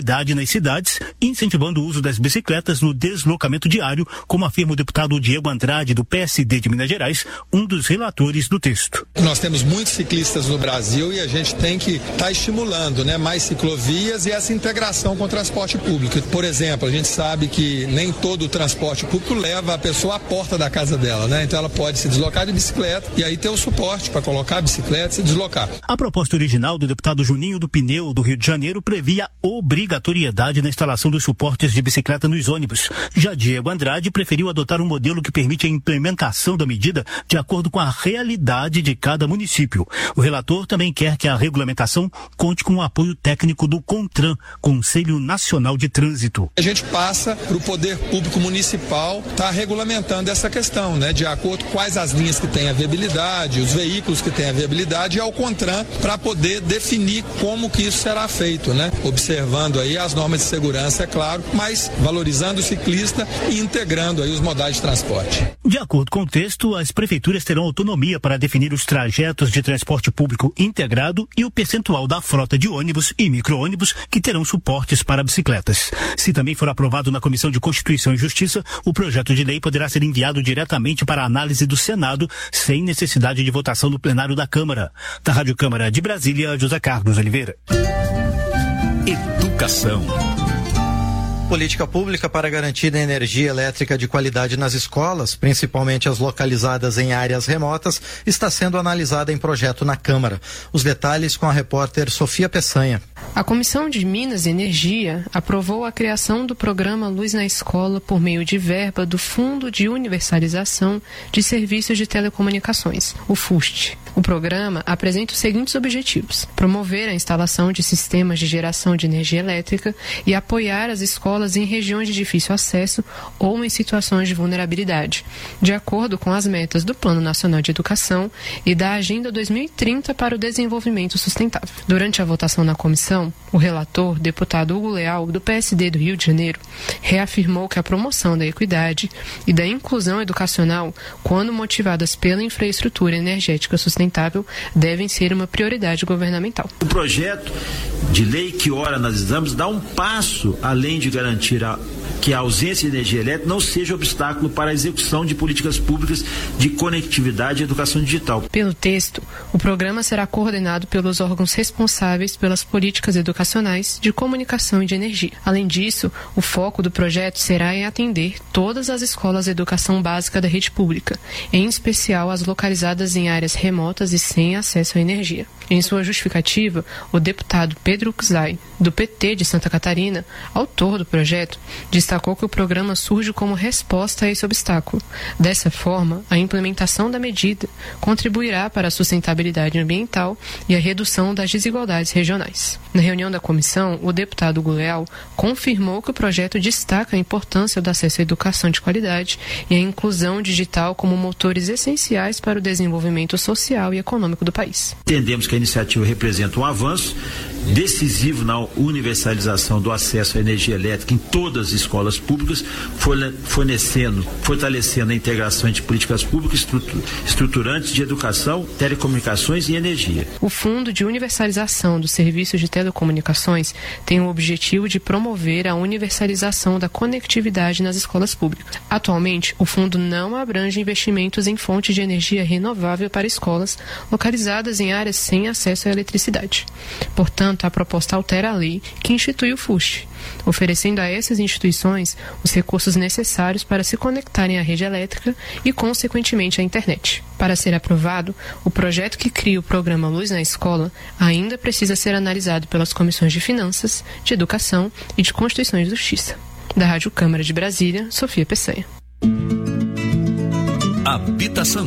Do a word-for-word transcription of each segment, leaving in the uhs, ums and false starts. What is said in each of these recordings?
nas cidades, incentivando o uso das bicicletas no deslocamento diário, como afirma o deputado Diego Andrade, do P S D de Minas Gerais, um dos relatores do texto. Nós temos muitos ciclistas no Brasil e a gente tem que estar tá estimulando, né, mais ciclovias e essa integração com o transporte público. Por exemplo, a gente sabe que nem todo o transporte público leva a pessoa à porta da casa dela, né? Então ela pode se deslocar de bicicleta e aí ter o suporte para colocar a bicicleta e se deslocar. A proposta original do deputado Juninho do Pneu, do Rio de Janeiro, previa obrigatoriedade na instalação dos suportes de bicicleta nos ônibus. Já Diego Andrade preferiu adotar um modelo que permite a implementação da medida de acordo com a realidade de cada município. O relator também quer que a regulamentação conte com o apoio técnico do CONTRAN, Conselho Nacional de Trânsito. A gente passa para o poder público municipal estar tá regulamentando essa questão, né, de acordo com quais as linhas que têm a viabilidade, os veículos que têm a viabilidade, e ao CONTRAN para poder definir como que isso será feito, né, observando aí as normas de segurança, é claro, mas valorizando o ciclista e integrando aí os modais de transporte. De acordo com o texto, as prefeituras terão autonomia para definir os trajetos de transporte público integrado e o percentual da frota de ônibus e micro-ônibus que terão suportes para bicicletas. Se também for aprovado na Comissão de Constituição e Justiça, o projeto de lei poderá ser enviado diretamente para a análise do Senado, sem necessidade de votação no plenário da Câmara. Da Rádio Câmara de Brasília, José Carlos Oliveira. Educação. Política pública para garantir a energia elétrica de qualidade nas escolas, principalmente as localizadas em áreas remotas, está sendo analisada em projeto na Câmara. Os detalhes com a repórter Sofia Peçanha. A Comissão de Minas e Energia aprovou a criação do programa Luz na Escola por meio de verba do Fundo de Universalização de Serviços de Telecomunicações, o FUST. O programa apresenta os seguintes objetivos: promover a instalação de sistemas de geração de energia elétrica e apoiar as escolas em regiões de difícil acesso ou em situações de vulnerabilidade, de acordo com as metas do Plano Nacional de Educação e da Agenda dois mil e trinta para o Desenvolvimento Sustentável. Durante a votação na comissão, o relator, deputado Hugo Leal, do P S D do Rio de Janeiro, reafirmou que a promoção da equidade e da inclusão educacional, quando motivadas pela infraestrutura energética sustentável, devem ser uma prioridade governamental. O projeto de lei que ora analisamos dá um passo além de garantir a, que a ausência de energia elétrica não seja obstáculo para a execução de políticas públicas de conectividade e educação digital. Pelo texto, o programa será coordenado pelos órgãos responsáveis pelas políticas educacionais de comunicação e de energia. Além disso, o foco do projeto será em atender todas as escolas de educação básica da rede pública, em especial as localizadas em áreas remotas e sem acesso à energia. Em sua justificativa, o deputado Pedro Czai, do P T de Santa Catarina, autor do projeto, destacou que o programa surge como resposta a esse obstáculo. Dessa forma, a implementação da medida contribuirá para a sustentabilidade ambiental e a redução das desigualdades regionais. Na reunião da comissão, o deputado Hugo Leal confirmou que o projeto destaca a importância do acesso à educação de qualidade e a inclusão digital como motores essenciais para o desenvolvimento social e econômico do país. Entendemos que a iniciativa representa um avanço decisivo na universalização do acesso à energia elétrica em todas as escolas públicas, fornecendo, fortalecendo a integração entre políticas públicas estruturantes de educação, telecomunicações e energia. O Fundo de Universalização dos Serviços de Telecomunicações tem o objetivo de promover a universalização da conectividade nas escolas públicas. Atualmente, o fundo não abrange investimentos em fontes de energia renovável para escolas localizadas em áreas sem acesso à eletricidade. Portanto, a proposta altera a lei que institui o FUST, oferecendo a essas instituições os recursos necessários para se conectarem à rede elétrica e, consequentemente, à internet. Para ser aprovado, o projeto que cria o programa Luz na Escola ainda precisa ser analisado pelas comissões de Finanças, de Educação e de Constituição e Justiça. Da Rádio Câmara de Brasília, Sofia Peçanha. Habitação.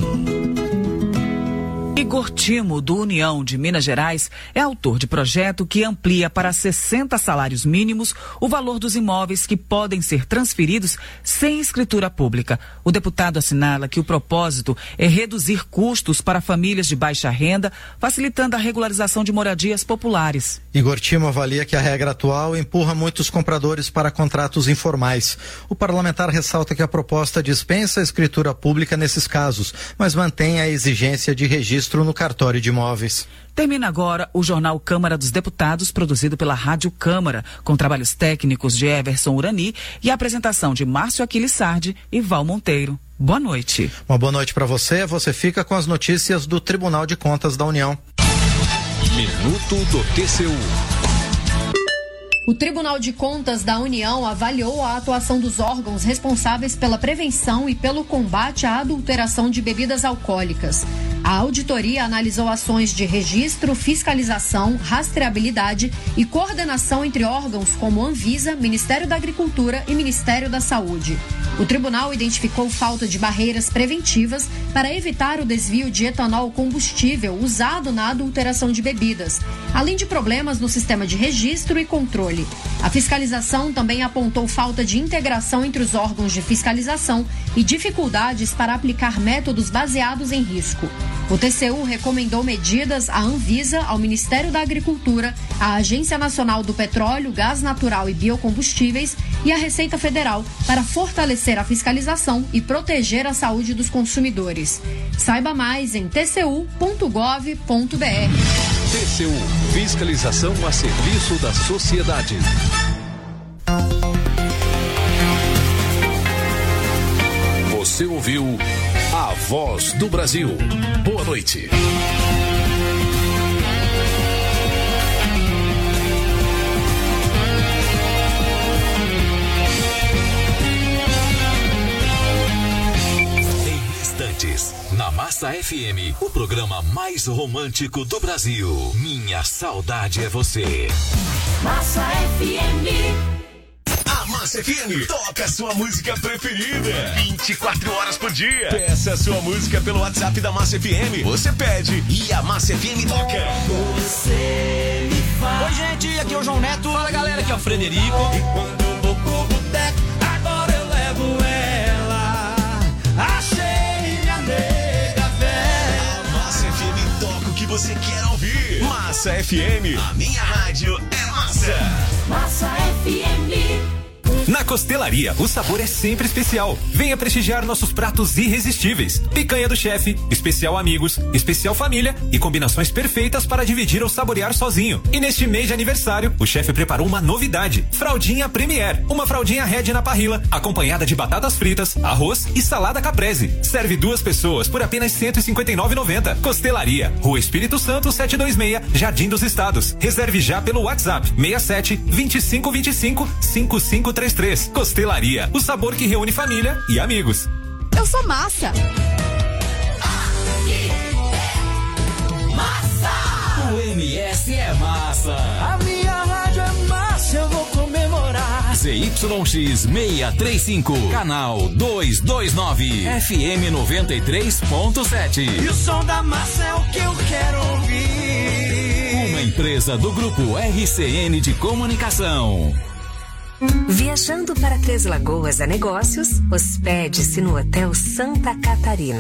Igor Timo, do União de Minas Gerais, é autor de projeto que amplia para sessenta salários mínimos o valor dos imóveis que podem ser transferidos sem escritura pública. O deputado assinala que o propósito é reduzir custos para famílias de baixa renda, facilitando a regularização de moradias populares. Igor Timo avalia que a regra atual empurra muitos compradores para contratos informais. O parlamentar ressalta que a proposta dispensa a escritura pública nesses casos, mas mantém a exigência de registro registro no cartório de imóveis. Termina agora o Jornal Câmara dos Deputados, produzido pela Rádio Câmara, com trabalhos técnicos de Everson Urani e a apresentação de Márcio Aquiles Sardi e Val Monteiro. Boa noite. Uma boa noite para você. Você fica com as notícias do Tribunal de Contas da União. Minuto do T C U. O Tribunal de Contas da União avaliou a atuação dos órgãos responsáveis pela prevenção e pelo combate à adulteração de bebidas alcoólicas. A auditoria analisou ações de registro, fiscalização, rastreabilidade e coordenação entre órgãos como Anvisa, Ministério da Agricultura e Ministério da Saúde. O tribunal identificou falta de barreiras preventivas para evitar o desvio de etanol combustível usado na adulteração de bebidas, além de problemas no sistema de registro e controle. A fiscalização também apontou falta de integração entre os órgãos de fiscalização e dificuldades para aplicar métodos baseados em risco. O T C U recomendou medidas à Anvisa, ao Ministério da Agricultura, à Agência Nacional do Petróleo, Gás Natural e Biocombustíveis e à Receita Federal para fortalecer a fiscalização e proteger a saúde dos consumidores. Saiba mais em t c u ponto gov ponto b r. T C U, fiscalização a serviço da sociedade. Você ouviu A Voz do Brasil. Boa noite. Em instantes, na Massa F M, o programa mais romântico do Brasil. Minha saudade é você. Massa F M. A Massa F M toca a sua música preferida vinte e quatro horas por dia. Peça a sua música pelo WhatsApp da Massa F M. Você pede e a Massa F M toca. Você me faz. Oi, gente, aqui é o João Neto. Fala, galera, aqui é o Frederico. E quando eu vou pro boteco, agora eu levo ela. Achei minha nega velha. A Massa F M toca o que você quer ouvir. Massa F M, a minha rádio é massa. Massa F M. Na Costelaria, o sabor é sempre especial. Venha prestigiar nossos pratos irresistíveis. Picanha do chefe, especial amigos, especial família e combinações perfeitas para dividir ou saborear sozinho. E neste mês de aniversário, o chefe preparou uma novidade: fraldinha Premier. Uma fraldinha Red na parrilla, acompanhada de batatas fritas, arroz e salada caprese. Serve duas pessoas por apenas cento e cinquenta e nove reais e noventa centavos. Costelaria, Rua Espírito Santo setecentos e vinte e seis, Jardim dos Estados. Reserve já pelo WhatsApp seis sete, vinte e cinco, vinte e cinco, cinquenta e cinco trinta e três. Costelaria, o sabor que reúne família e amigos. Eu sou massa. Massa. O M S é massa. A minha rádio é massa, eu vou comemorar. Z Y X seiscentos e trinta e cinco, canal duzentos e vinte e nove, F M noventa e três ponto sete. E o som da massa é o que eu quero ouvir. Uma empresa do grupo R C N de Comunicação. Viajando para Três Lagoas a negócios, hospede-se no Hotel Santa Catarina.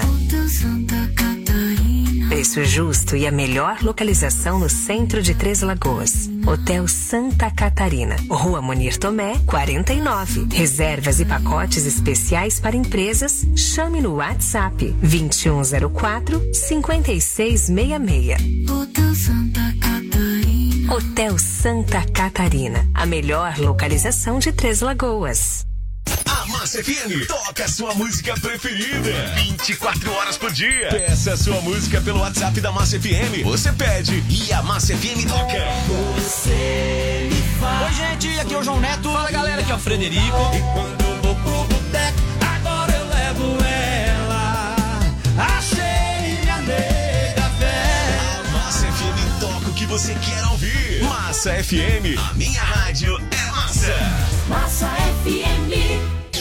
Preço justo e a melhor localização no centro de Três Lagoas. Hotel Santa Catarina, Rua Munir Tomé, quarenta e nove. Reservas e pacotes especiais para empresas. Chame no WhatsApp vinte e um zero quatro, cinquenta e seis sessenta e seis. Hotel Santa Catarina. Hotel Santa Catarina, a melhor localização de Três Lagoas. A Massa F M toca a sua música preferida vinte e quatro horas por dia. Peça a sua música pelo WhatsApp da Massa F M. Você pede e a Massa F M toca. Você me faz. Oi, gente, aqui é o João Neto. Fala, galera, aqui é o Frederico. E quando eu vou pro boteco, agora eu levo ela. Achei minha nega velha. A Massa F M toca o que você quer ouvir. Massa F M, a minha rádio é massa. Massa F M.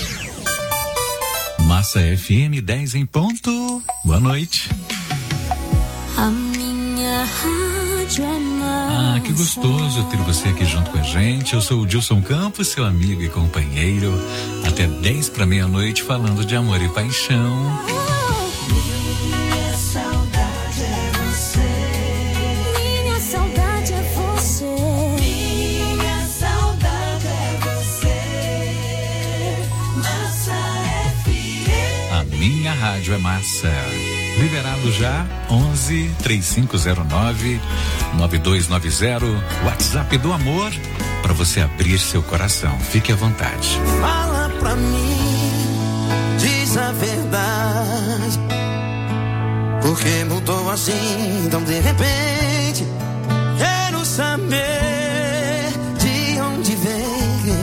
Massa F M dez em ponto. Boa noite. A minha rádio é massa. Ah, que gostoso ter você aqui junto com a gente. Eu sou o Dilson Campos, seu amigo e companheiro. Até dez para meia-noite falando de amor e paixão. Minha saudade é você. Minha saudade é você. Minha saudade é você. Massa F M. A minha rádio é massa. Liberado já, onze, três cinco zero nove, nove dois nove zero, WhatsApp do amor, para você abrir seu coração. Fique à vontade. Fala pra mim, diz a verdade. Porque mudou assim, tão de repente. Quero saber de onde vem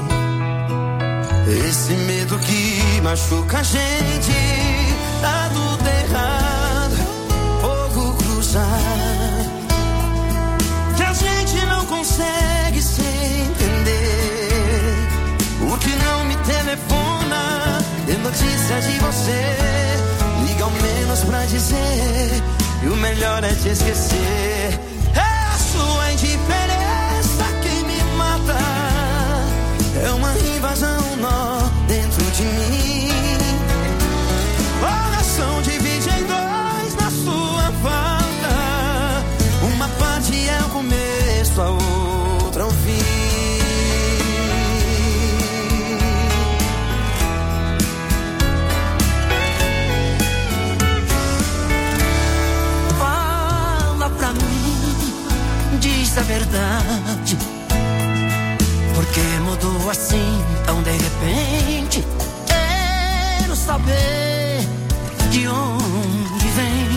esse medo que machuca a gente. Tá tudo errado, fogo cruzado, que a gente não consegue se entender. O que não me telefona, tem notícia de você. Liga ao menos pra dizer, e o melhor é te esquecer. É a sua indiferença que me mata. É uma invasão, um nó dentro de mim. Coração divide em dois na sua falta. Uma parte é o começo, a outra o fim. Fala pra mim, diz a verdade. Porque mudou assim, tão de repente. Quero saber de onde vem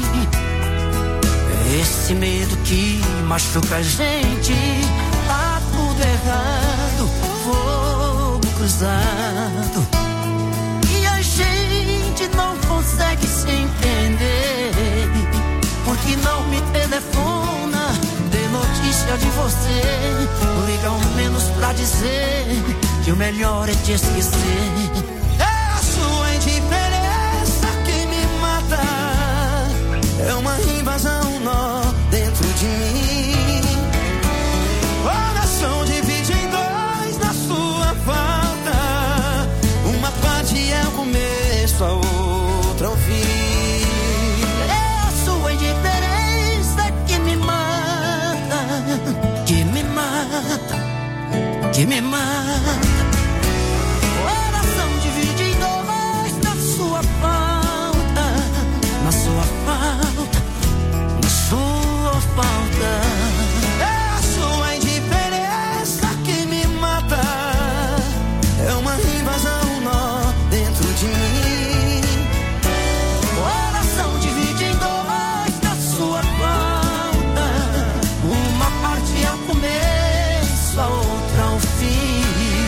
esse medo que machuca a gente. Tá tudo errado, fogo cruzado, e a gente não consegue se entender. Porque não me telefona, dê notícia de você. Liga ao menos pra dizer, que o melhor é te esquecer. É a sua indiferença que me mata. É uma invasão, um nó dentro de mim. Coração divide em dois na sua falta. Uma parte é o começo, a outra o fim. É a sua indiferença que me mata, que me mata, que me mata. Coração divide em dois na sua falta, na sua falta, na sua falta. É a sua indiferença que me mata. É uma invasão, um nó dentro de mim. Coração divide em dois na sua falta. Uma parte é o começo, a outra o fim.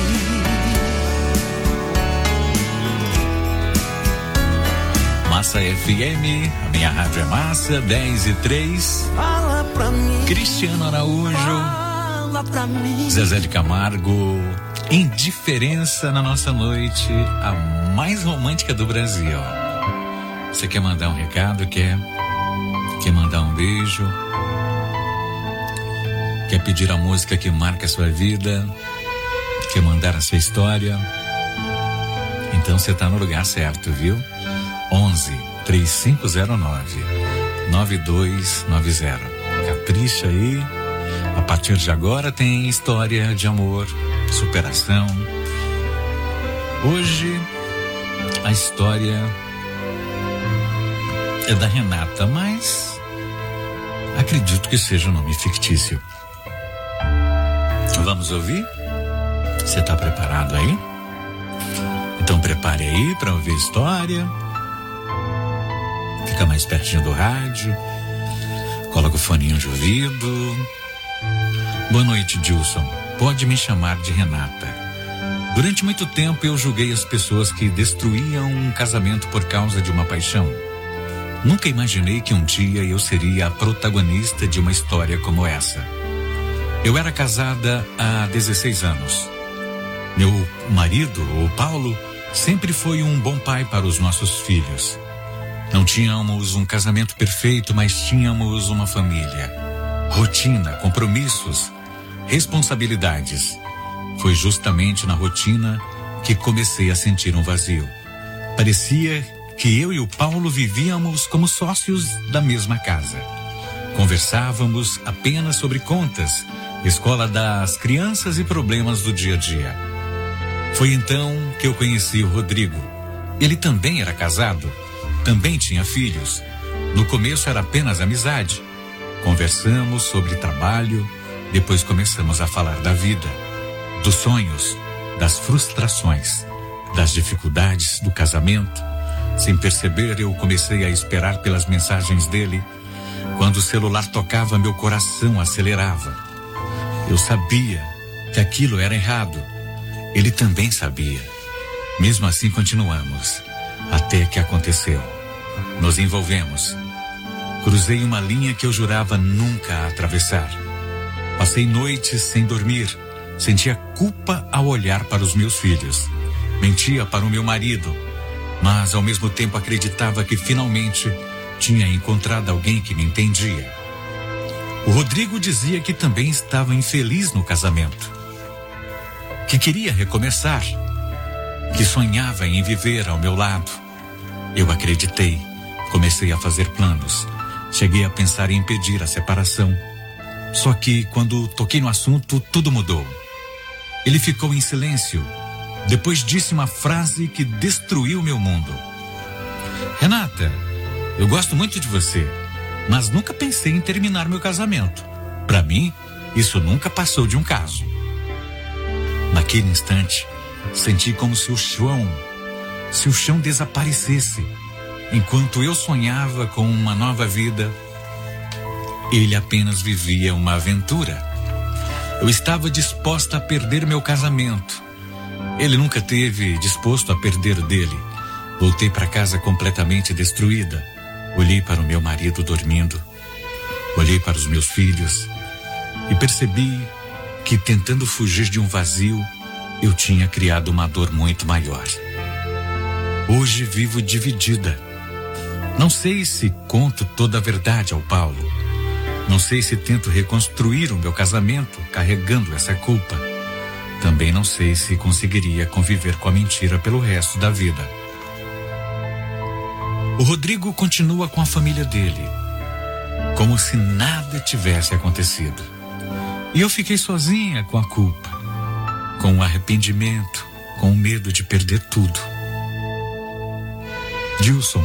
Massa F M, a minha rádio é Massa, dez e três. Fala pra mim, Cristiano Araújo, fala pra mim. Zezé de Camargo, indiferença na nossa noite, a mais romântica do Brasil. Você quer mandar um recado? Quer? Quer mandar um beijo? Quer pedir a música que marca a sua vida? Quer mandar a sua história? Então você tá no lugar certo, viu? onze, três cinco zero nove, nove dois nove zero. Capricha aí. A partir de agora tem história de amor, superação. Hoje a história é da Renata, mas acredito que seja um nome fictício. Vamos ouvir? Você está preparado aí? Então prepare aí para ouvir a história. Fica mais pertinho do rádio. Coloca o foninho de ouvido. Boa noite, Dilson. Pode me chamar de Renata. Durante muito tempo eu julguei as pessoas que destruíam um casamento por causa de uma paixão. Nunca imaginei que um dia eu seria a protagonista de uma história como essa. Eu era casada há dezesseis anos. Meu marido, o Paulo, sempre foi um bom pai para os nossos filhos. Não tínhamos um casamento perfeito, mas tínhamos uma família. Rotina, compromissos, responsabilidades. Foi justamente na rotina que comecei a sentir um vazio. Parecia que eu e o Paulo vivíamos como sócios da mesma casa. Conversávamos apenas sobre contas, escola das crianças e problemas do dia a dia. Foi então que eu conheci o Rodrigo. Ele também era casado, também tinha filhos, No começo era apenas amizade. Conversamos sobre trabalho, depois começamos a falar da vida, dos sonhos, das frustrações, das dificuldades do casamento. Sem perceber, eu comecei a esperar pelas mensagens dele. Quando o celular tocava, meu coração acelerava. Eu sabia que aquilo era errado. Ele também sabia. Mesmo assim, continuamos, até que aconteceu. Nos envolvemos. Cruzei uma linha que eu jurava nunca atravessar. Passei noites sem dormir. Sentia culpa ao olhar para os meus filhos. Mentia para o meu marido, mas ao mesmo tempo acreditava que finalmente tinha encontrado alguém que me entendia. O Rodrigo dizia que também estava infeliz no casamento, que queria recomeçar, que sonhava em viver ao meu lado. Eu acreditei, comecei a fazer planos, cheguei a pensar em impedir a separação. Só que quando toquei no assunto, tudo mudou. Ele ficou em silêncio. Depois disse uma frase que destruiu meu mundo. Renata, eu gosto muito de você, mas nunca pensei em terminar meu casamento. Para mim, isso nunca passou de um caso. Naquele instante, senti como se o chão, se o chão desaparecesse. Enquanto eu sonhava com uma nova vida, ele apenas vivia uma aventura. Eu estava disposta a perder meu casamento. Ele nunca teve disposto a perder dele. Voltei para casa completamente destruída. Olhei para o meu marido dormindo. Olhei para os meus filhos e percebi que, tentando fugir de um vazio, eu tinha criado uma dor muito maior. Hoje vivo dividida. Não sei se conto toda a verdade ao Paulo. Não sei se tento reconstruir o meu casamento carregando essa culpa. Também não sei se conseguiria conviver com a mentira pelo resto da vida. O Rodrigo continua com a família dele, como se nada tivesse acontecido. E eu fiquei sozinha com a culpa, com o arrependimento, com o medo de perder tudo. Dilson,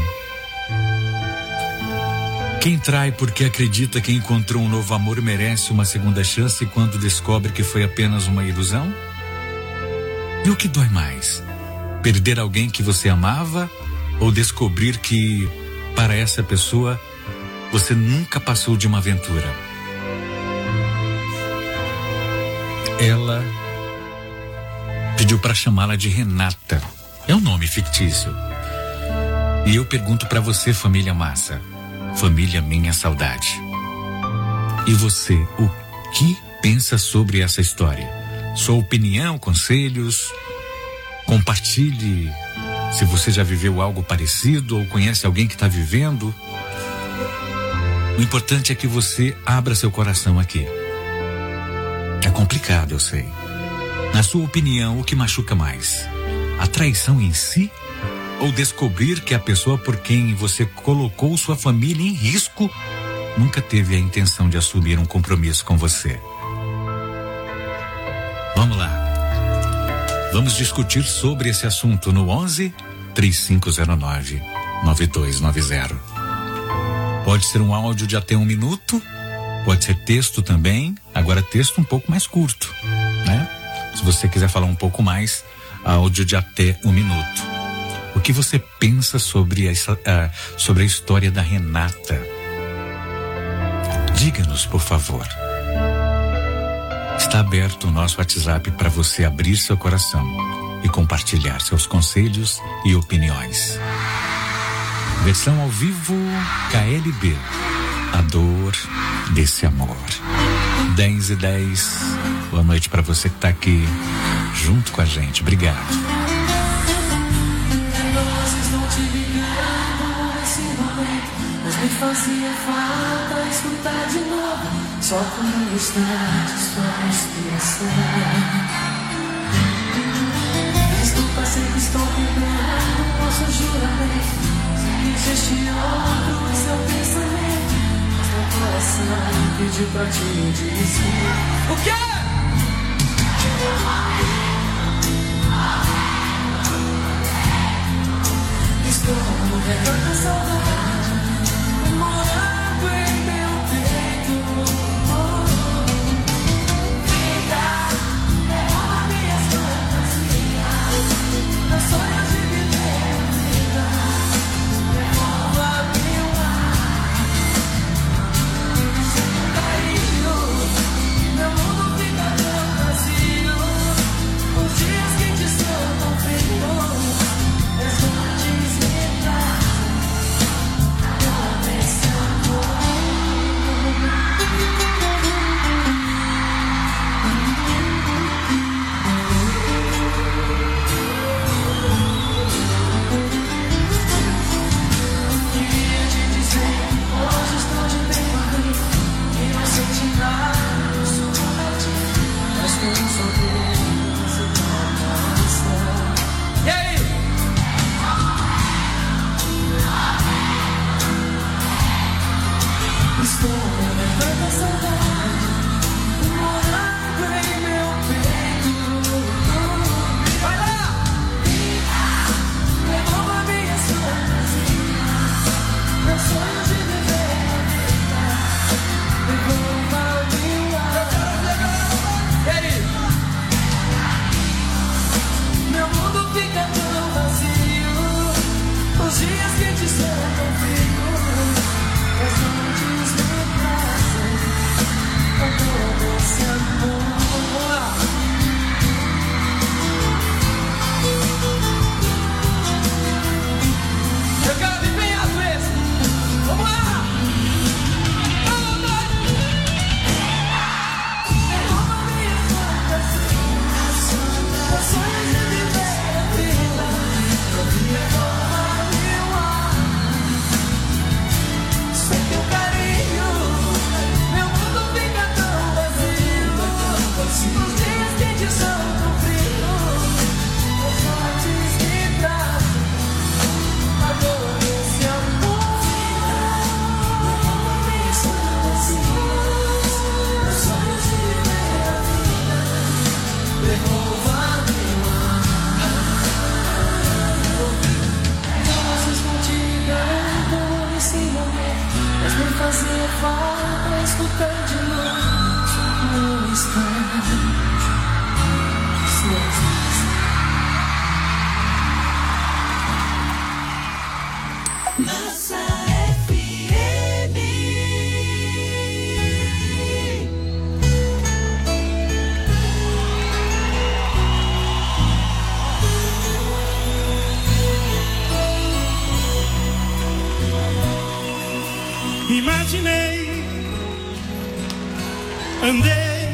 quem trai porque acredita que encontrou um novo amor merece uma segunda chance quando descobre que foi apenas uma ilusão? E o que dói mais? Perder alguém que você amava ou descobrir que, para essa pessoa, você nunca passou de uma aventura? Ela pediu para chamá-la de Renata. É um nome fictício. E eu pergunto para você, família Massa, família Minha Saudade. E você, o que pensa sobre essa história? Sua opinião, conselhos? Compartilhe se você já viveu algo parecido ou conhece alguém que está vivendo. O importante é que você abra seu coração aqui. É complicado, eu sei. Na sua opinião, o que machuca mais? A traição em si? Ou descobrir que a pessoa por quem você colocou sua família em risco nunca teve a intenção de assumir um compromisso com você? Vamos lá. Vamos discutir sobre esse assunto no onze, três cinco zero nove, nove dois nove zero. Pode ser um áudio de até um minuto, pode ser texto também, agora texto um pouco mais curto, né? Se você quiser falar um pouco mais, áudio de até um minuto. O que você pensa sobre a, sobre a história da Renata? Diga-nos, por favor. Está aberto o nosso WhatsApp para você abrir seu coração e compartilhar seus conselhos e opiniões. Versão ao vivo K L B. A dor desse amor. dez e dez. Boa noite para você que está aqui junto com a gente. Obrigado. Me fazia falta escutar de novo, só por um instante sua respiração. Desculpa, sei que estou quebrando nosso juramento. Sei que existe outro em seu pensamento, mas meu coração pediu pra te dizer. O quê? Estou morrendo de saudade. quentes são tão frios, as noites me trazem com todo esse amor. Eu quero vir bem às vezes. Vamos lá! Fazer falta escutar de novo um instante. Massa F M. Imaginei, andei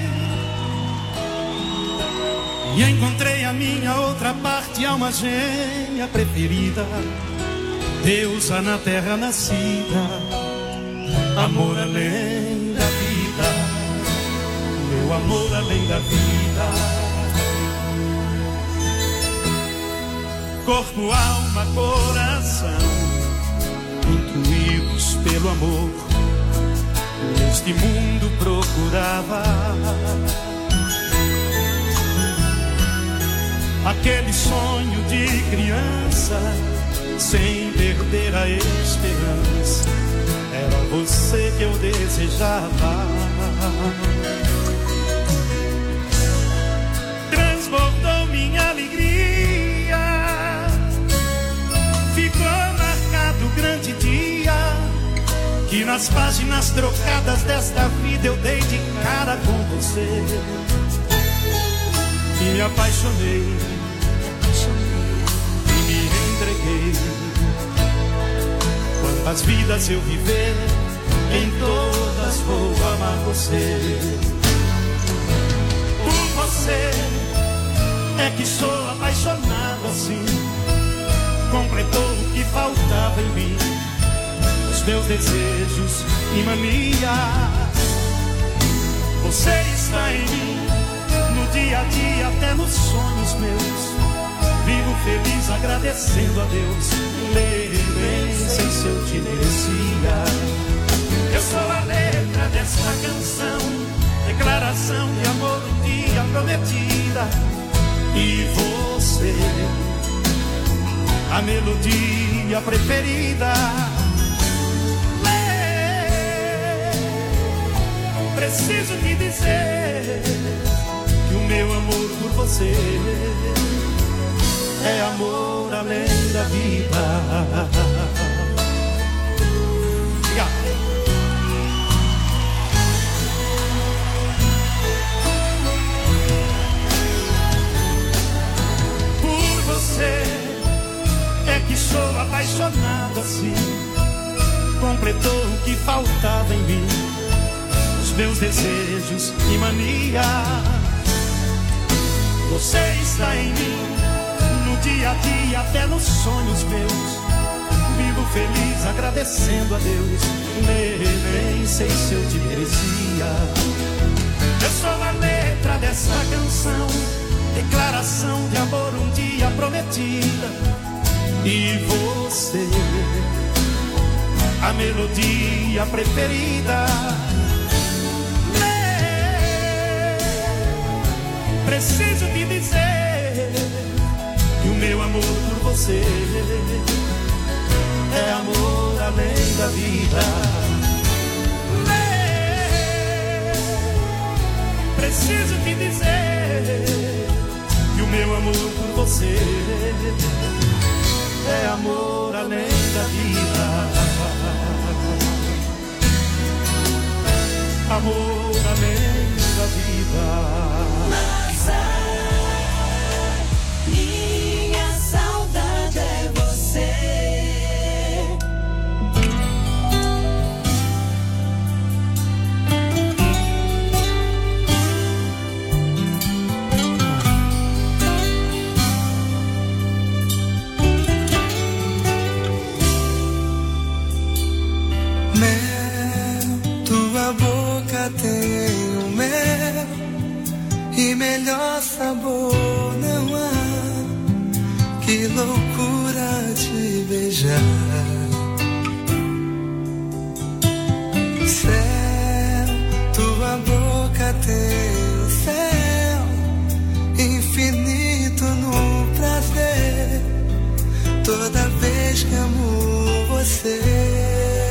e encontrei a minha outra parte, alma gêmea preferida, deusa na terra nascida, amor além da vida, meu amor além da vida. Corpo, alma, coração, intuídos pelo amor, neste mundo procurava aquele sonho de criança, sem perder a esperança. Era você que eu desejava. Transbordou minha alegria, ficou marcado o grande dia que nas páginas trocadas desta vida eu dei de cara com você. Me apaixonei e me entreguei. Quantas vidas eu viver, em todas vou amar você. Por você é que sou apaixonado assim. Completou o que faltava em mim, os meus desejos e manias. Você está em mim, no dia a dia, até nos sonhos meus. Vivo feliz agradecendo a Deus, nem sei se eu te merecia. Eu sou a letra desta canção, declaração de amor um dia prometida. E você, a melodia preferida. Preciso te dizer que o meu amor por você é amor além da vida. Por você é que sou apaixonado assim. Completou o que faltava em mim, os meus desejos e manias. Você está em mim, no dia a dia, até nos sonhos meus. Vivo feliz agradecendo a Deus, nem sei se eu te merecia. Eu sou a letra dessa canção, declaração de amor um dia prometida. E você, a melodia preferida. Preciso te dizer que o meu amor por você é amor além da vida. Preciso te dizer que o meu amor por você é amor além da vida. Amor além da vida. Mas é, minha saudade é você. Tem o mel e melhor sabor não há. Que loucura te beijar. Céu, tua boca tem o céu infinito no prazer. Toda vez que amo você.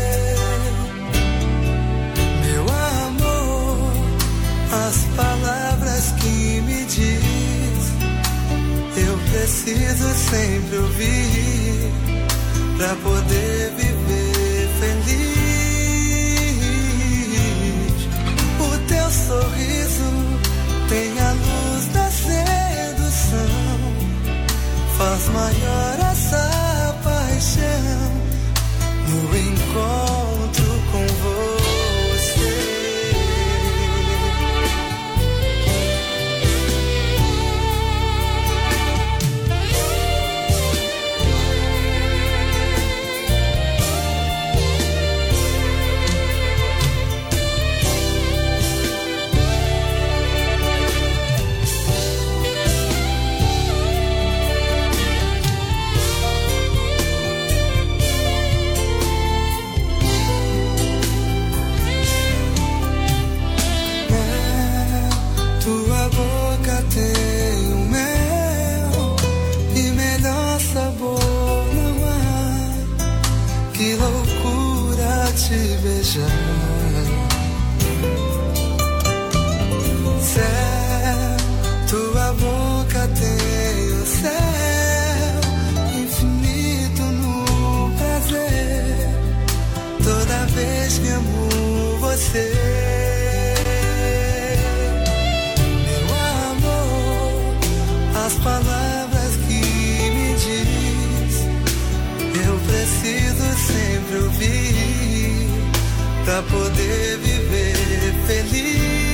As palavras que me diz, eu preciso sempre ouvir, pra poder viver feliz. O teu sorriso tem a luz da sedução, faz maior essa paixão no encontro com você. Te beijar. Céu, tua boca tem o céu infinito no prazer. Toda vez que amo você, meu amor, as palavras que me diz, eu preciso sempre ouvir, pra poder viver feliz.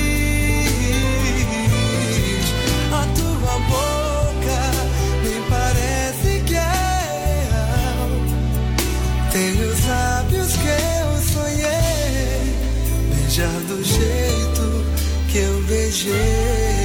A tua boca nem parece que é real. Tem os lábios que eu sonhei, beijar do jeito que eu beijei.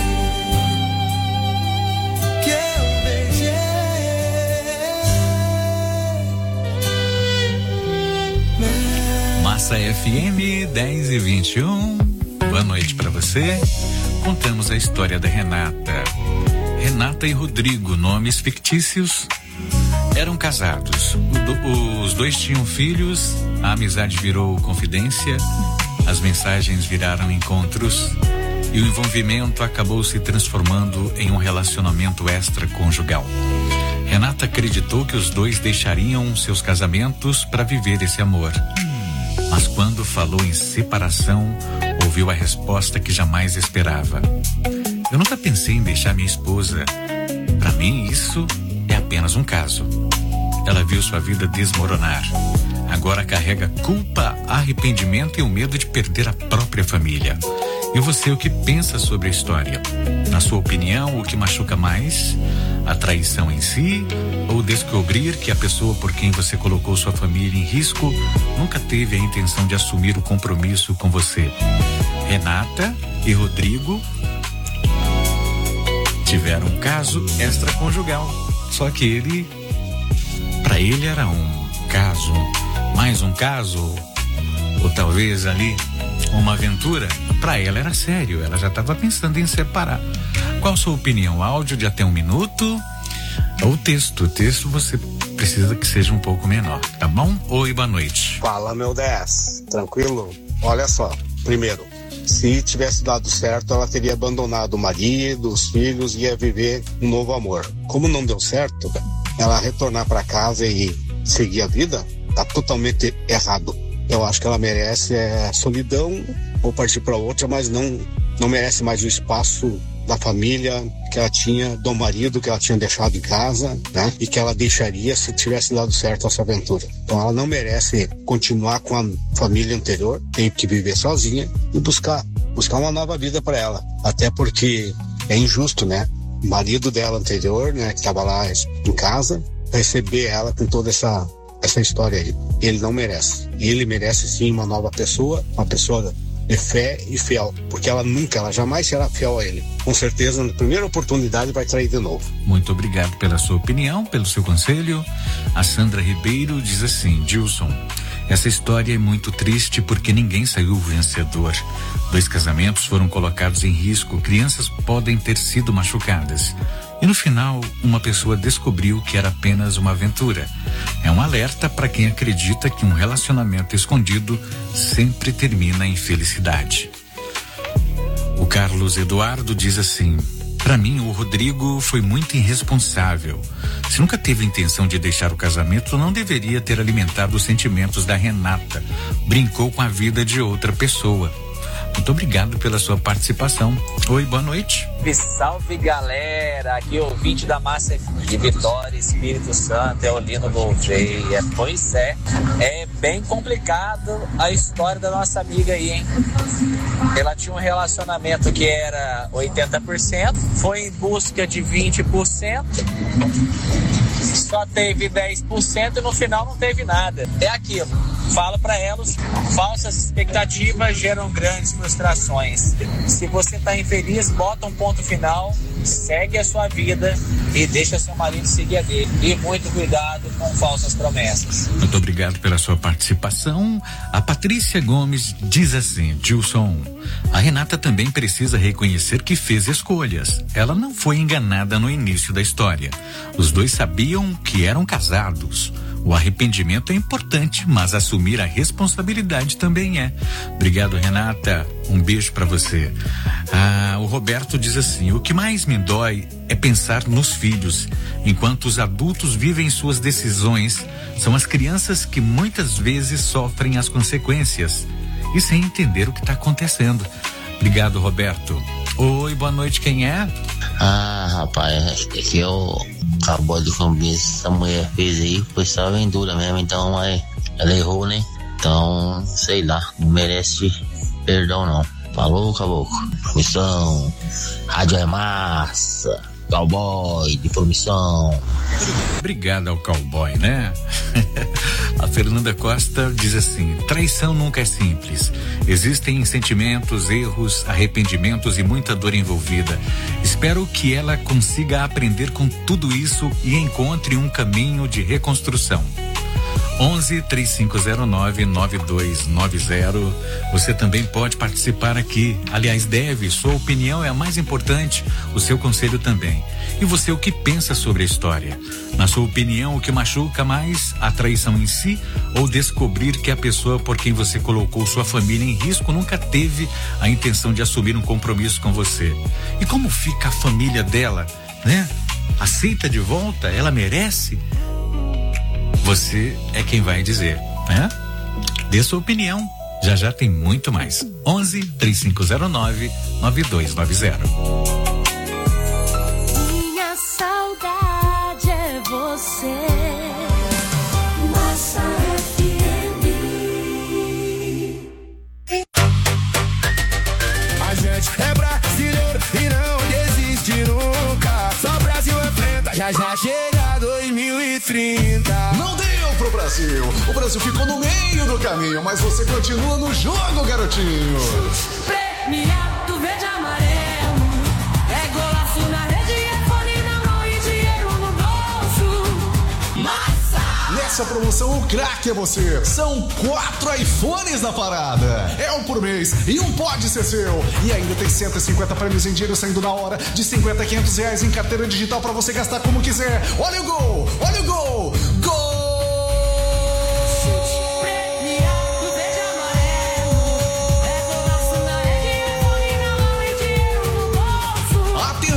Massa F M dez e vinte e um. Boa noite para você. Contamos a história da Renata. Renata e Rodrigo, nomes fictícios, eram casados. Do, os dois tinham filhos, a amizade virou confidência, as mensagens viraram encontros e o envolvimento acabou se transformando em um relacionamento extraconjugal. Renata acreditou que os dois deixariam seus casamentos para viver esse amor. Mas quando falou em separação, ouviu a resposta que jamais esperava. Eu nunca pensei em deixar minha esposa. Para mim, isso é apenas um caso. Ela viu sua vida desmoronar. Agora carrega culpa, arrependimento e o medo de perder a própria família. E você, o que pensa sobre a história? Na sua opinião, o que machuca mais? A traição em si? Ou descobrir que a pessoa por quem você colocou sua família em risco nunca teve a intenção de assumir o compromisso com você? Renata e Rodrigo tiveram um caso extraconjugal. Só que ele, para ele era um caso, mais um caso, ou talvez ali uma aventura. Para ela era sério, ela já estava pensando em separar. Qual a sua opinião? Áudio de até um minuto ou texto? O texto você precisa que seja um pouco menor, tá bom? Oi, boa noite. Fala, meu dez, tranquilo? Olha só, primeiro, se tivesse dado certo, ela teria abandonado o marido, os filhos e ia viver um novo amor. Como não deu certo, ela retornar para casa e seguir a vida, tá totalmente errado. Eu acho que ela merece é, solidão ou partir para outra, mas não, não merece mais o espaço da família que ela tinha, do marido que ela tinha deixado em casa, né? E que ela deixaria se tivesse dado certo essa aventura. Então ela não merece continuar com a família anterior, tem que viver sozinha e buscar, buscar uma nova vida para ela. Até porque é injusto, né? O marido dela anterior, né, que estava lá em casa, receber ela com toda essa essa história aí. Ele não merece. Ele merece sim uma nova pessoa, uma pessoa de fé e fiel, porque ela nunca, ela jamais será fiel a ele. Com certeza, na primeira oportunidade vai trair de novo. Muito obrigado pela sua opinião, pelo seu conselho. A Sandra Ribeiro diz assim: Dilson, essa história é muito triste porque ninguém saiu vencedor. Dois casamentos foram colocados em risco, crianças podem ter sido machucadas. E no final, uma pessoa descobriu que era apenas uma aventura. É um alerta para quem acredita que um relacionamento escondido sempre termina em felicidade. O Carlos Eduardo diz assim: para mim, o Rodrigo foi muito irresponsável. Se nunca teve intenção de deixar o casamento, não deveria ter alimentado os sentimentos da Renata. Brincou com a vida de outra pessoa. Muito obrigado pela sua participação. Oi, boa noite. Salve, galera, aqui é o ouvinte da Massa de Vitória, Espírito Santo, Eolino Gouveia. Pois é, é bem complicado a história da nossa amiga aí, hein? Ela tinha um relacionamento que era oitenta por cento, foi em busca de vinte por cento, só teve dez por cento e no final não teve nada. É aquilo, falo pra elas, falsas expectativas geram grandes frustrações. Se você tá infeliz, bota um ponto final, segue a sua vida e deixa seu marido seguir a dele. E muito cuidado com falsas promessas. Muito obrigado pela sua participação. A Patrícia Gomes diz assim: Dilson, a Renata também precisa reconhecer que fez escolhas. Ela não foi enganada no início da história. Os dois sabiam que eram casados. O arrependimento é importante, mas assumir a responsabilidade também é. Obrigado, Renata. Um beijo pra você. Ah, o Roberto diz assim: o que mais me dói é pensar nos filhos. Enquanto os adultos vivem suas decisões, são as crianças que muitas vezes sofrem as consequências e sem entender o que está acontecendo. Obrigado, Roberto. Oi, boa noite, quem é? Ah, rapaz, é que eu acabou de comer, essa mulher fez aí, foi só aventura mesmo, então é, ela errou, né? Então, sei lá, não merece perdão não. Falou, caboclo. Promissão, rádio é massa, cowboy de promissão. Obrigado ao cowboy, né? A Fernanda Costa diz assim: traição nunca é simples. Existem sentimentos, erros, arrependimentos e muita dor envolvida. Espero que ela consiga aprender com tudo isso e encontre um caminho de reconstrução. onze, três cinco zero nove, nove dois nove zero. Você também pode participar aqui. Aliás, deve. Sua opinião é a mais importante, o seu conselho também. E você, o que pensa sobre a história? Na sua opinião, o que machuca mais? A traição em si ou descobrir que a pessoa por quem você colocou sua família em risco nunca teve a intenção de assumir um compromisso com você? E como fica a família dela, né? Aceita de volta? Ela merece? Você é quem vai dizer, né? Dê sua opinião. Já já tem muito mais. onze, três cinco zero nove, nove dois nove zero. Minha saudade é você. Massa F M. A gente é brasileiro e não desiste nunca. Só Brasil enfrenta, já já chega dois mil e trinta. Não deu pro Brasil. O Brasil ficou no meio do caminho, mas você continua no jogo, garotinho. Premiado verde e amarelo. É golaço na rede, é fone na mão e dinheiro no bolso. Massa! Nessa promoção, o craque é você. São quatro iPhones na parada. É um por mês e um pode ser seu. E ainda tem cento e cinquenta prêmios em dinheiro saindo na hora, de cinquenta a quinhentos reais em carteira digital pra você gastar como quiser. Olha o gol! Olha o gol! Gol!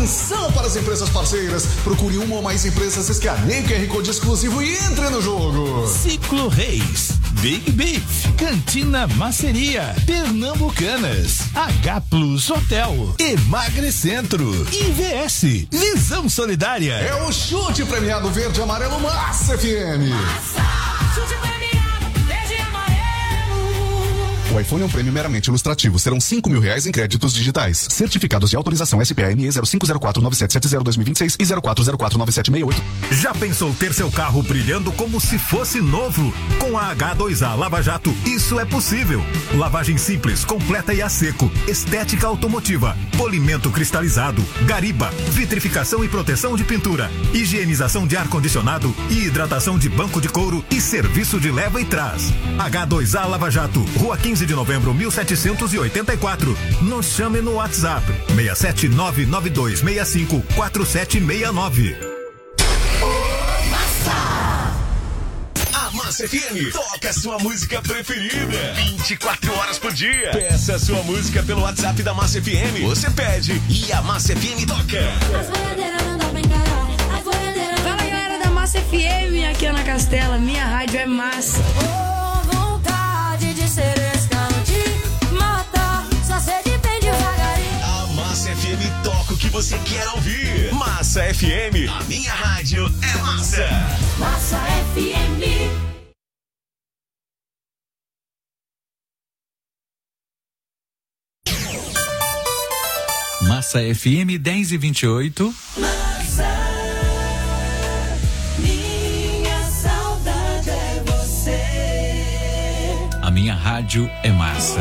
Atenção para as empresas parceiras. Procure uma ou mais empresas, escaneie o Q R Code exclusivo e entre no jogo. Ciclo Reis, Big Beef, Cantina Maceria, Pernambucanas, H Plus Hotel, Emagrecentro, I V S, Visão Solidária. É o chute premiado verde e amarelo Massa F M. Massa, chute premiado verde e amarelo. O iPhone é um prêmio meramente ilustrativo. Serão cinco mil reais em créditos digitais. Certificados de autorização S P A M E zero cinco zero quatro nove sete sete zero dois mil e vinte e seis e zero quatro zero quatro nove sete seis oito. Já pensou ter seu carro brilhando como se fosse novo? Com a H dois A Lava Jato, isso é possível. Lavagem simples, completa e a seco. Estética automotiva. Polimento cristalizado. Gariba. Vitrificação e proteção de pintura. Higienização de ar-condicionado e hidratação de banco de couro e serviço de leva e trás. H dois A Lava Jato, Rua quinze de novembro, mil setecentos e oitenta e quatro. Nos chame no WhatsApp seis sete nove nove dois seis cinco quatro sete seis nove. A Massa F M toca a sua música preferida vinte e quatro horas por dia. Peça a sua música pelo WhatsApp da Massa F M. Você pede e a Massa F M toca. Fala galera da Massa F M, aqui é Ana Castela. Minha rádio é massa. Oh, vontade de ser escravo, de matar, só sede bem devagarinho. A Massa F M toca o que você quer ouvir. Massa F M, a minha rádio é massa. Massa F M. Massa F M dez e vinte e oito. Massa, minha saudade é você. A minha rádio é massa.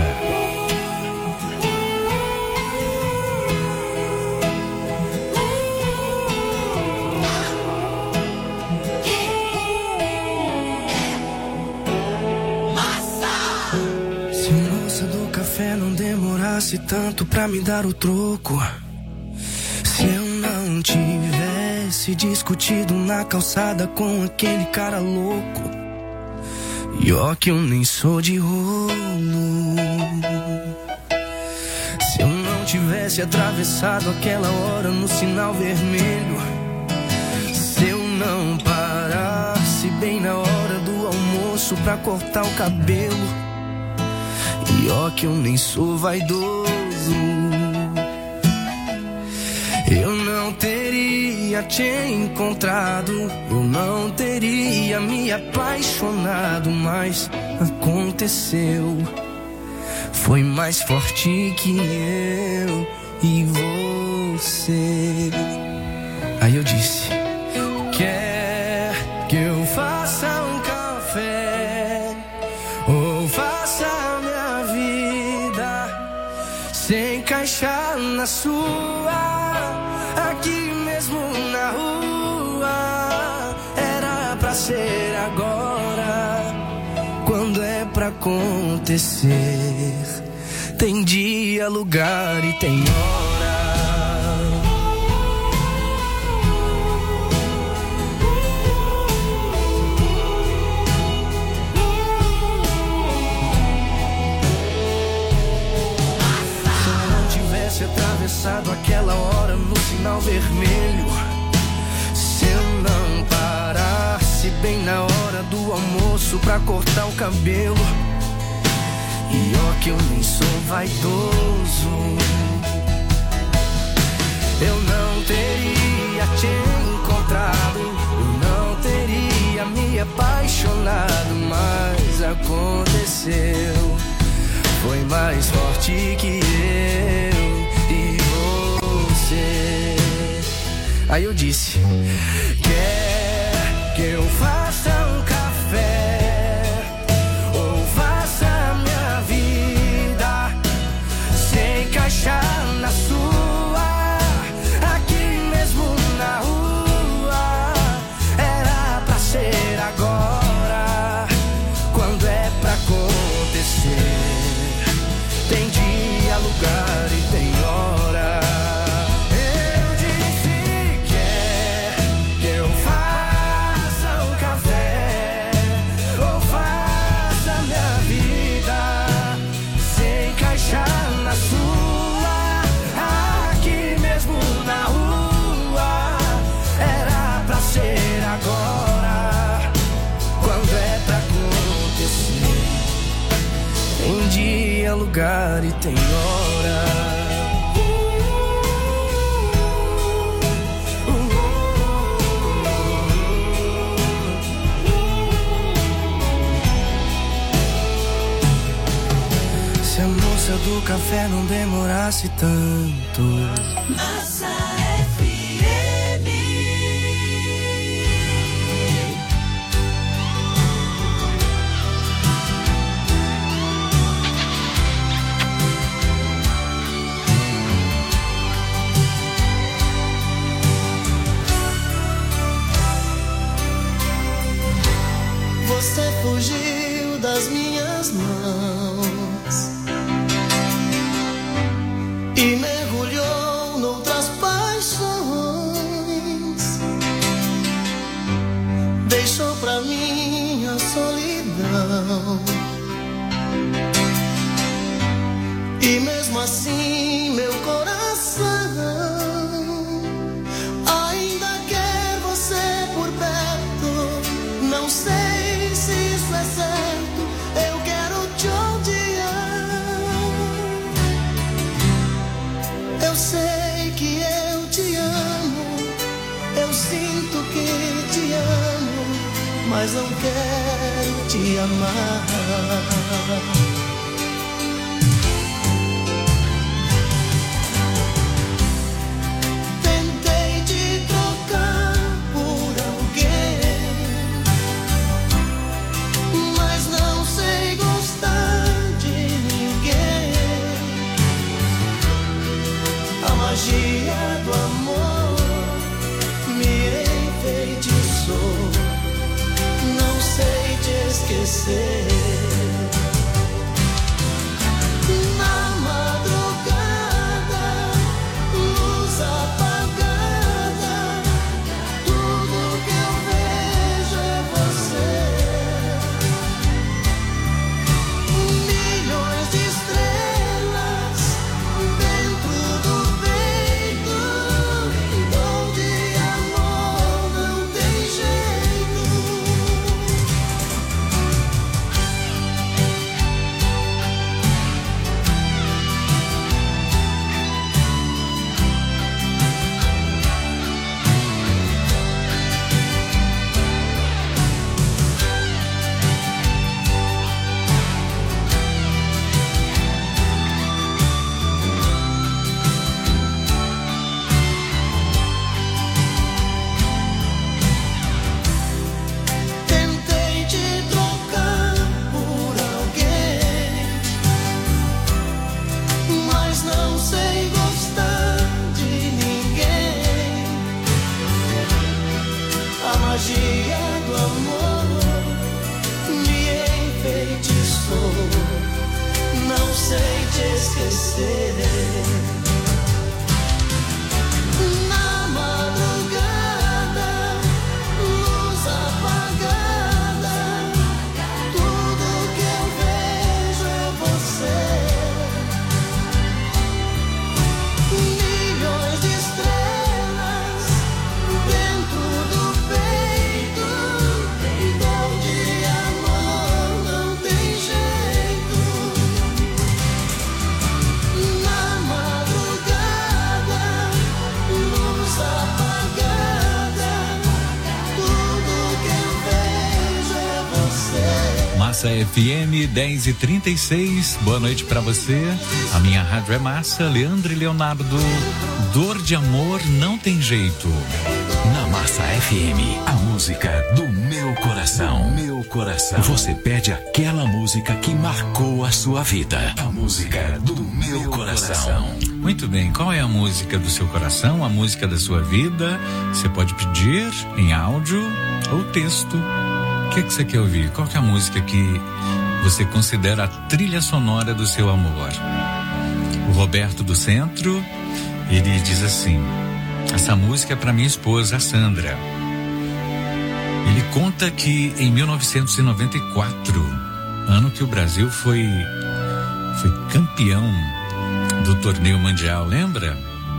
Se a moça do café não demorasse tanto pra me dar o troco, se eu não tivesse discutido na calçada com aquele cara louco, e ó que eu nem sou de rolo, se eu não tivesse atravessado aquela hora no sinal vermelho, se eu não parasse bem na hora do almoço pra cortar o cabelo, e ó que eu nem sou vaidoso, eu não teria te encontrado, eu não teria me apaixonado, mas aconteceu, foi mais forte que eu e você. Aí eu disse: quer que eu faça um café ou faça minha vida se encaixar na sua, aqui mesmo na rua? Era pra ser agora, quando é pra acontecer, tem dia, lugar e tem hora. Atravessado aquela hora no sinal vermelho, se eu não parasse bem na hora do almoço pra cortar o cabelo, e ó que eu nem sou vaidoso, eu não teria te encontrado, eu não teria me apaixonado, mas aconteceu, foi mais forte que eu e você. Aí eu disse: quer que eu faça um café ou faça minha vida se encaixar na sua, aqui mesmo na rua? Era pra ser agora, quando é pra acontecer, tem dia, lugar e tem hora. Eu disse: quer que eu faça o café lugar e tem hora. Se a moça do café não demorasse tanto. Massa F M. Você fugiu das minhas mãos e mergulhou noutras paixões. Deixou pra mim a solidão. E mesmo assim meu coração ainda quer você por perto. Não sei se isso é certo, eu quero te odiar. Eu sei que eu te amo, eu sinto que te amo, mas não quero te amar. Tentei te trocar por alguém, mas não sei gostar de ninguém. A magia do amor me enfeitiçou, não sei te esquecer. Na madrugada, luz apagada, tudo que eu vejo é você. Milhões de estrelas dentro do peito, dor de amor não tem jeito. Tentei te trocar por alguém, mas não sei gostar de ninguém. A magia do amor me enfeitiçou, não sei te esquecer. Na madrugada, luz apagada, tudo que eu vejo é você. Milhões de estrelas dentro do peito, dor de amor não tem jeito. Na madrugada, luz apagada, tudo que eu vejo é você. Massa F M dez e trinta e seis, boa noite pra você. A minha rádio é Massa, Leandro e Leonardo. Dor de amor não tem jeito. Na Massa F M, a música do meu coração. Meu coração. Você pede aquela música que marcou a sua vida. A música do meu coração. Muito bem, qual é a música do seu coração, a música da sua vida? Você pode pedir em áudio ou texto. O que, que você quer ouvir? Qual que é a música que você considera a trilha sonora do seu amor? O Roberto do Centro, ele diz assim: essa música é para minha esposa, a Sandra. Ele conta que em mil novecentos e noventa e quatro, ano que o Brasil foi, foi campeão do torneio mundial, lembra?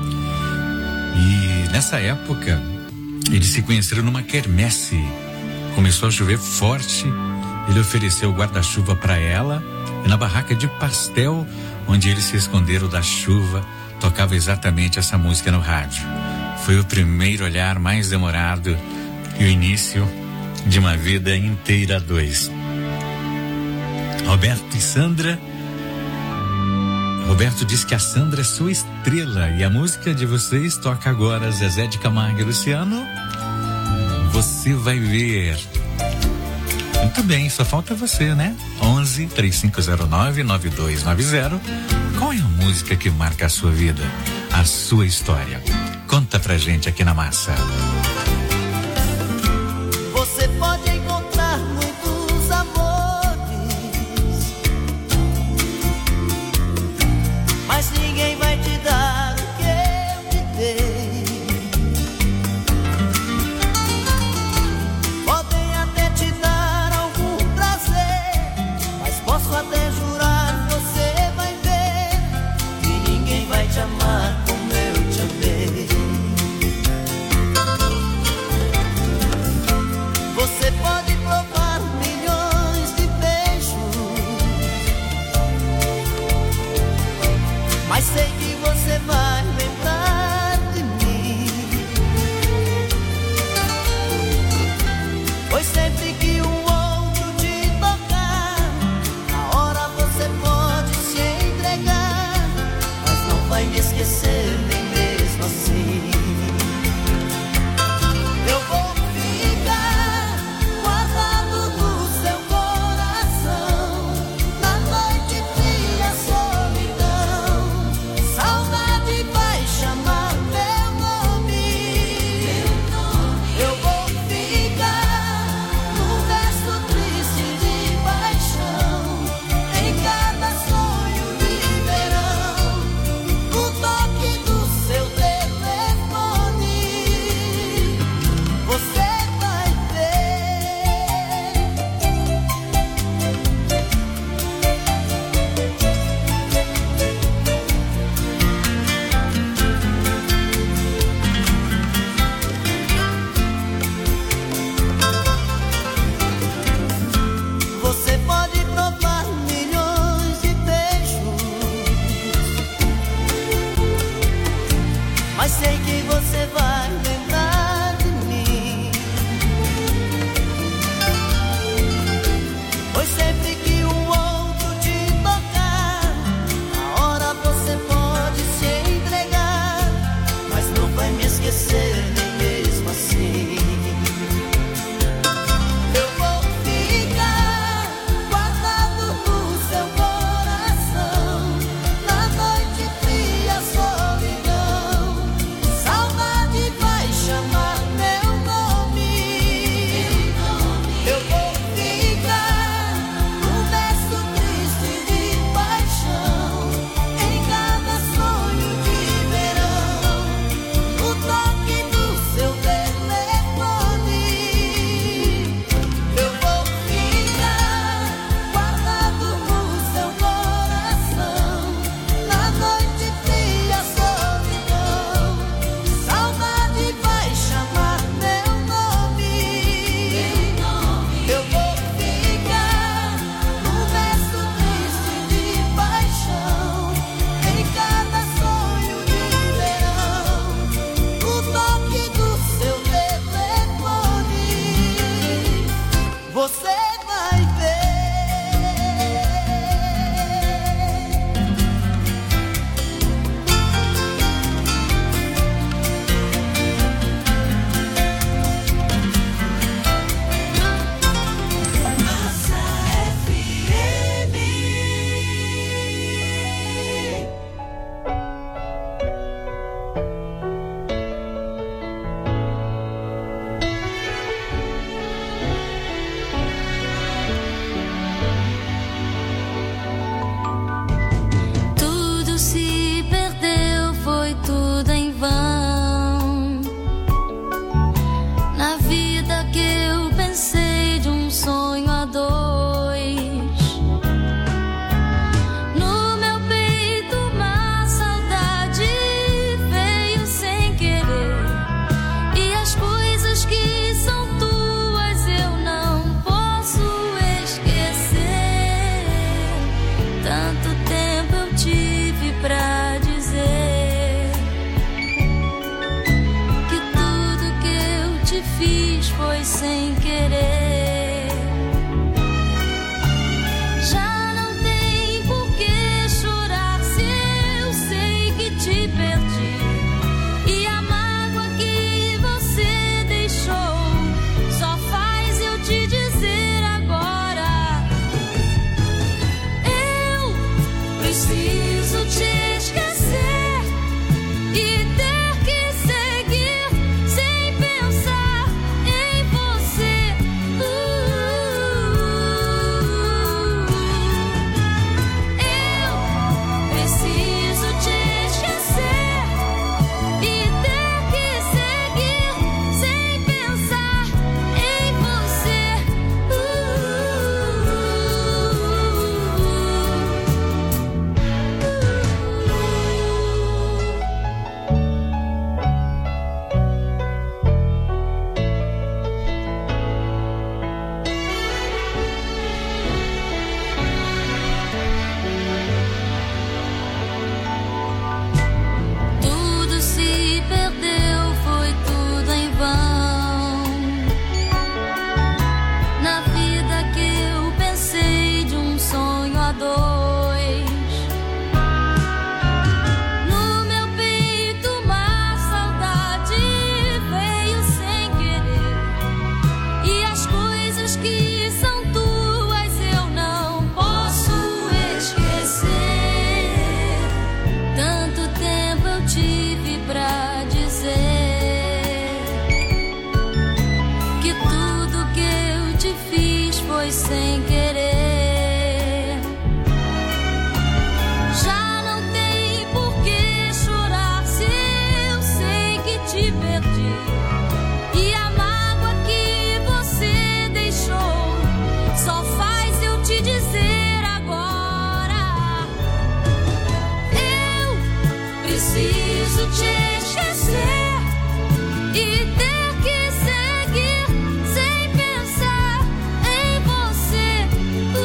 E nessa época, eles se conheceram numa quermesse. Começou a chover forte, ele ofereceu o guarda-chuva para ela E na barraca de pastel, onde eles se esconderam da chuva, tocava exatamente essa música no rádio. Foi o primeiro olhar mais demorado e o início de uma vida inteira a dois. Roberto e Sandra. Roberto diz que a Sandra é sua estrela e a música de vocês toca agora. Zezé de Camargo e Luciano. Você vai ver. Muito bem, só falta você, né? onze, três cinco zero nove, nove dois nove zero. Qual é a música que marca a sua vida? A sua história? Conta pra gente aqui na Massa. Você pode encontrar muitos amores, mas ninguém vai te dar o que eu te dei. Podem até te dar algum prazer, mas posso até jurar, você vai ver que ninguém vai te amar como eu te amei. fiz foi sem querer. Já não tem por que chorar se eu sei que te perdi. E a mágoa que você deixou só faz eu te dizer agora: eu preciso te esquecer e ter que seguir sem pensar em você. Uh, eu preciso te esquecer e ter que seguir sem pensar em você. Uh, Tudo se perdeu, foi tudo em vão. Na vida que eu pensei de um sonho a dois. No meu peito uma saudade veio sem querer. E as coisas que são tuas eu não posso esquecer. Tanto tempo eu tive pra dizer que tudo que eu te fiz foi sem querer. Já não tem por que chorar se eu sei que te perdi. E a mágoa que você deixou só faz eu te dizer agora: eu preciso te esquecer e ter que seguir sem pensar em você. Uh,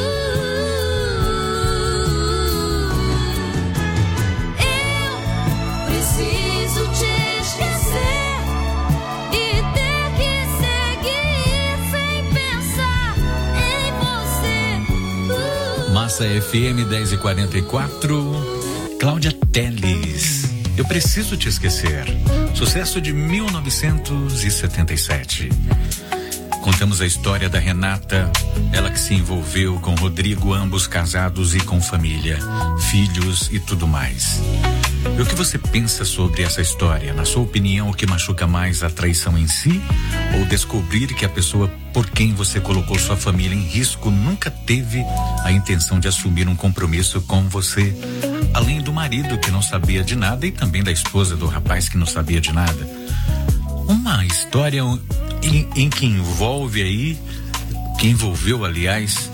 eu preciso te esquecer e ter que seguir sem pensar em você. Uh, Massa F M dez e quarenta e quatro. Cláudia Telles, Eu Preciso Te Esquecer. Sucesso de mil novecentos e setenta e sete. Contamos a história da Renata, ela que se envolveu com Rodrigo, ambos casados e com família, filhos e tudo mais. E o que você pensa sobre essa história? Na sua opinião, o que machuca mais, a traição em si? Ou descobrir que a pessoa por quem você colocou sua família em risco nunca teve a intenção de assumir um compromisso com você? Além do marido que não sabia de nada e também da esposa do rapaz que não sabia de nada. Uma história em, em que envolve aí, que envolveu, aliás,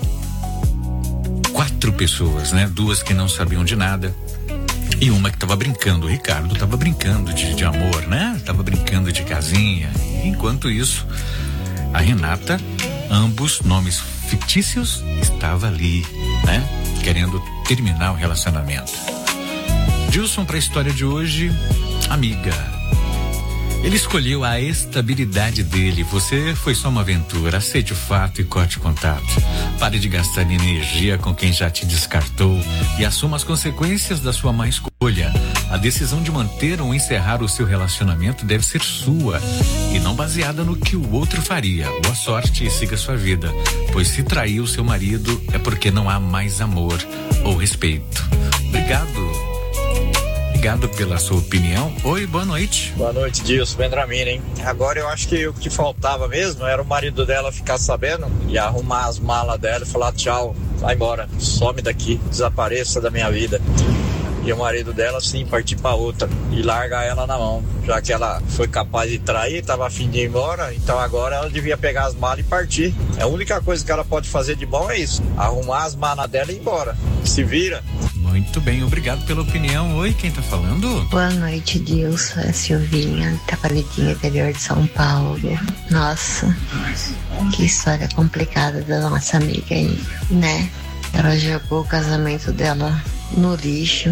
quatro pessoas, né? Duas que não sabiam de nada e uma que estava brincando. O Ricardo estava brincando de, de amor, né? Estava brincando de casinha. Enquanto isso, a Renata, ambos nomes fictícios, estava ali, né? Querendo terminar o relacionamento. Gilson, para a história de hoje, amiga. Ele escolheu a estabilidade dele. Você foi só uma aventura. Aceite o fato e corte o contato. Pare de gastar energia com quem já te descartou e assuma as consequências da sua má escolha. A decisão de manter ou encerrar o seu relacionamento deve ser sua e não baseada no que o outro faria. Boa sorte e siga sua vida, pois se traiu seu marido é porque não há mais amor ou respeito. Obrigado. Obrigado pela sua opinião. Oi, boa noite. Boa noite, Dilson Vendramini, hein? Agora eu acho que o que faltava mesmo era o marido dela ficar sabendo e arrumar as malas dela e falar tchau, vai embora, some daqui, desapareça da minha vida. E o marido dela, sim, partir pra outra e largar ela na mão, já que ela foi capaz de trair, tava a fim de ir embora, então agora ela devia pegar as malas e partir. A única coisa que ela pode fazer de bom é isso, arrumar as malas dela e ir embora. Se vira. Muito bem, obrigado pela opinião. Oi, quem tá falando? Boa noite, Dilson, é Silvinha, Taquaritinha, interior de São Paulo. Nossa, que história complicada da nossa amiga aí, né? Ela jogou o casamento dela no lixo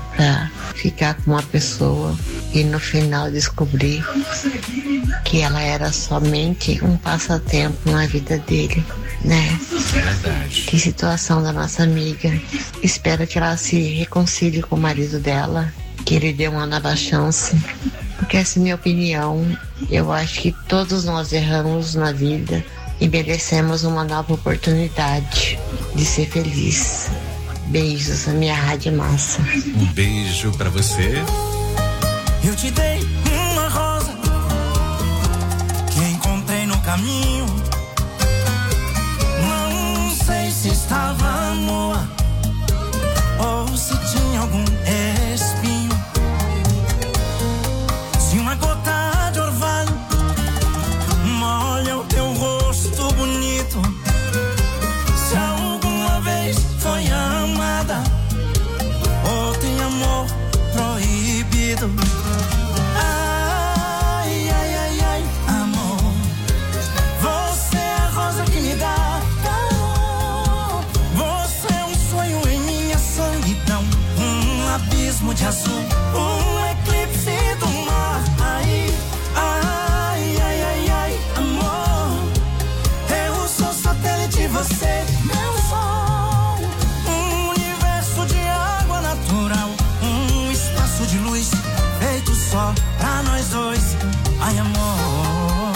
pra ficar com uma pessoa e no final descobrir que ela era somente um passatempo na vida dele, né? Verdade. Que situação da nossa amiga. Espero que ela se reconcilie com o marido dela, que ele dê uma nova chance. Porque essa é a minha opinião. Eu acho que todos nós erramos na vida e merecemos uma nova oportunidade de ser feliz. Beijos, a minha rádio massa. Um beijo pra você. Eu te dei uma rosa que encontrei no caminho. Não sei se estava boa ou se tinha algum espinho. Se uma gota de orvalho molha o teu rosto bonito, se alguma vez foi amada ou tem amor proibido. Ai, ai, ai, ai, amor, você é a rosa que me dá calor. Você é um sonho em minha solidão, um abismo de azul, um eclipse do mar. Ai, ai, ai, ai, ai, amor, eu sou satélite, você meu sol, um universo de água natural, um espaço de luz feito só pra nós dois. Ai, amor,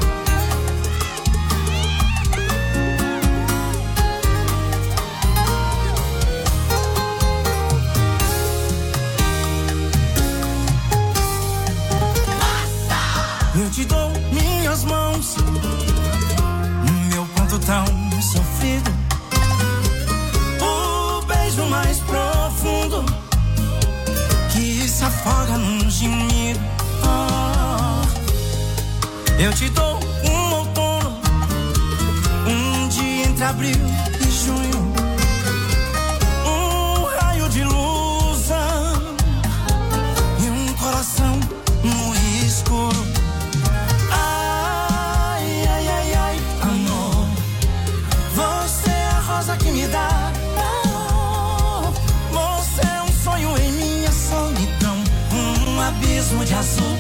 eu te dou minhas mãos, meu ponto tão sofrido, o beijo mais profundo que se afoga num gemido. Oh, eu te dou um outono, um dia entre abril e junho, um raio de luz e um coração no escuro. Ai, ai, ai, ai, amor, você é a rosa que me dá calor. Você é um sonho em minha solidão, um abismo de azul,